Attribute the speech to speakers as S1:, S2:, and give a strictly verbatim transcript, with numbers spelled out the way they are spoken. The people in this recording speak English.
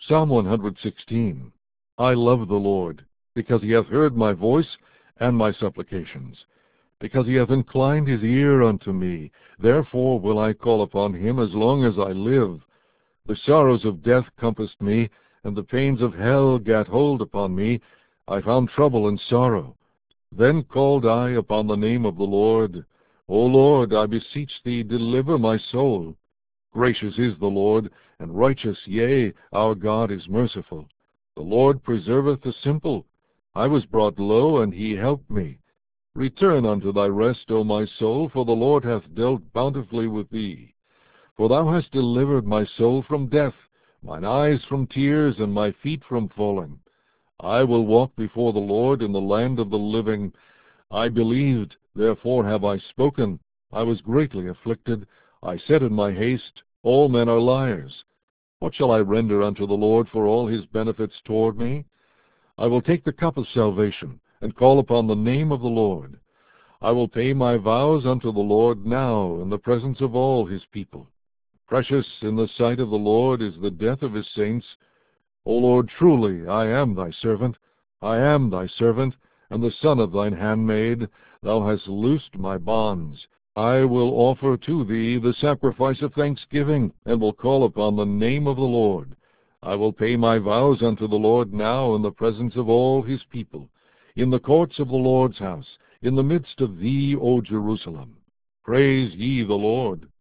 S1: Psalm one hundred sixteen. I love the Lord, because he hath heard my voice and my supplications, because he hath inclined his ear unto me. Therefore will I call upon him as long as I live. The sorrows of death compassed me, and the pains of hell gat hold upon me. I found trouble and sorrow. Then called I upon the name of the Lord. O Lord, I beseech thee, deliver my soul. Gracious is the Lord, and righteous, yea, our God is merciful. The Lord preserveth the simple. I was brought low, and he helped me. Return unto thy rest, O my soul, for the Lord hath dealt bountifully with thee. For thou hast delivered my soul from death, mine eyes from tears, and my feet from falling. I will walk before the Lord in the land of the living. I believed, therefore have I spoken. I was greatly afflicted. I said in my haste, all men are liars. What shall I render unto the Lord for all his benefits toward me? I will take the cup of salvation, and call upon the name of the Lord. I will pay my vows unto the Lord now in the presence of all his people. Precious in the sight of the Lord is the death of his saints. O Lord, truly I am thy servant. I am thy servant, and the son of thine handmaid. Thou hast loosed my bonds. I will offer to thee the sacrifice of thanksgiving, and will call upon the name of the Lord. I will pay my vows unto the Lord now in the presence of all his people, in the courts of the Lord's house, in the midst of thee, O Jerusalem. Praise ye the Lord.